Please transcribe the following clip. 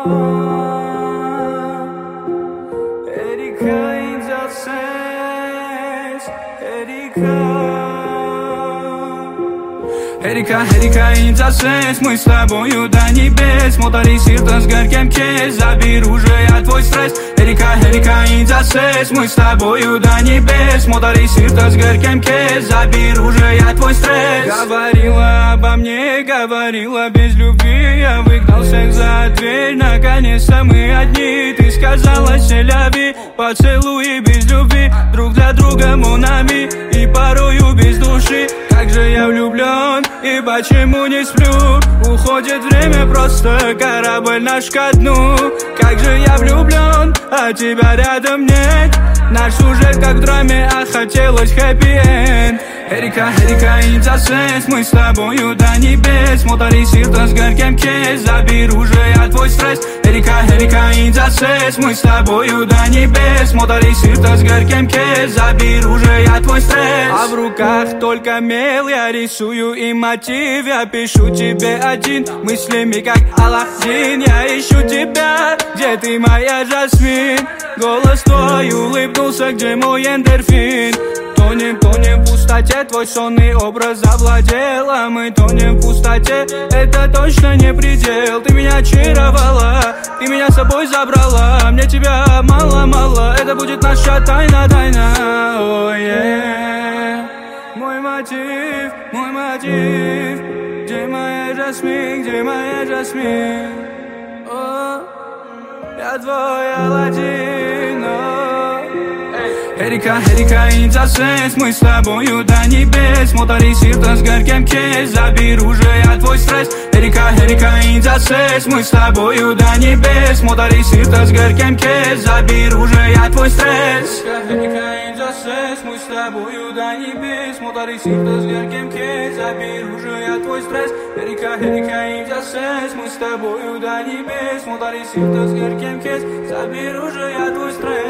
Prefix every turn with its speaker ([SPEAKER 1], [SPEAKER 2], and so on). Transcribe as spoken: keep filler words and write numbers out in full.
[SPEAKER 1] Эрика in the sense, Эрика. Эрика, Эрика in the sense, мы с тобою до небес. Моторисирта с горьким кейс, заберу же я твой стресс. Эрика, Эрика in the sense, мы с тобою до небес. Моторисирта с горьким кейс, заберу же я твой стресс. Говорила обо мне, говорила без любви. Я выгнал всех за дверь, наконец-то мы одни. Ты сказала селяви, поцелуи без любви. Друг для друга монами, и порою без души. Как же я влюблен, и почему не сплю? Уходит время, просто корабль наш ко дну. Как же я влюблен, а тебя рядом нет. Наш сюжет как в драме, а хотелось хэппи-энд. Эрика, Эрика in the sense, мы с тобою до небес. Моторисирта с горьким кейс, заберу же я твой стресс. Эрика, Эрика in the sense, мы с тобою до небес. Моторисирта с горьким кейс, заберу же я твой стресс. А в руках только мел, я рисую и мотив. Я пишу тебе один, мыслями как Аладдин. Я ищу тебя, где ты, моя Жасмин? Голос твой улыбнулся, где мой эндорфин? Тонем, тонем в пустоте, твой сонный образ завладел. А мы тонем в пустоте, это точно не предел. Ты меня очаровала, ты меня с собой забрала. Мне тебя мало-мало, это будет наша тайна-тайна. Oh, yeah. Мой мотив, мой мотив. Где моя Жасмин, где моя Жасмин? Oh, я твой Аладдин. Oh. Эрика, Эрика in the sense, мы с тобою до небес. Моторисирта с горьким кейс, заберу же я твой стресс. Эрика, Эрика in the sense, мы с тобою до небес. Моторисирта с горьким кейс, заберу же я твой стресс. Эрика in the sense, мы с тобою до небес. Моторисирта с горьким кейс, заберу же я твой стресс. Эрика, Эрика in the sense, мы с тобою до небес. Моторисирта с горьким кейс, заберу же я твой стресс.